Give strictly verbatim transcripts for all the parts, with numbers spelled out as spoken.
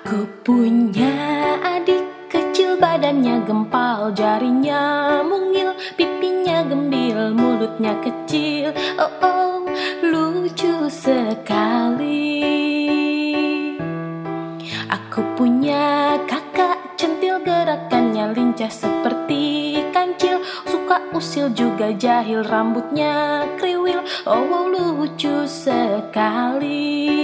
Aku punya adik kecil, badannya gempal, jarinya mungil, pipinya gembil, mulutnya kecil. Oh oh, lucu sekali. Aku punya kakak centil, gerakannya lincah seperti kancil, suka usil juga jahil, rambutnya kriwil. Oh, oh lucu sekali.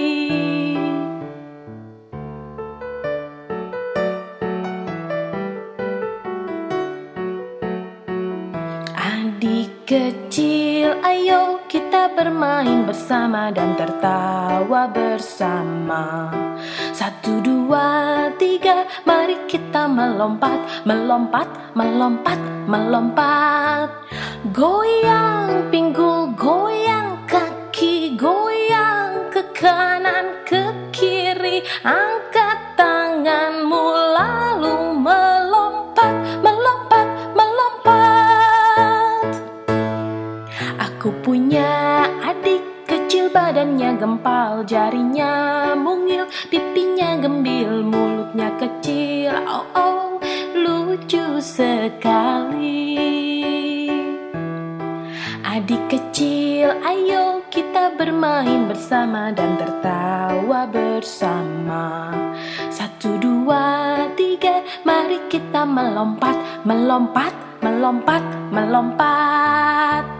Adik kecil, ayo kita bermain bersama dan tertawa bersama. Satu, dua, tiga, mari kita melompat, melompat, melompat, melompat. Goyang pinggul, goyang kaki, goyang ke kanan, ke kiri. Angkat tanganmu lalu melompat, melompat, melompat. Aku punya adik kecil, badannya gempal, jarinya mungil, pipinya gembil, mulutnya kecil. Oh oh, lucu sekali. Adik kecil, ayo kita bermain bersama dan tertawa bersama. Satu, dua, tiga, mari kita melompat, melompat, melompat, melompat.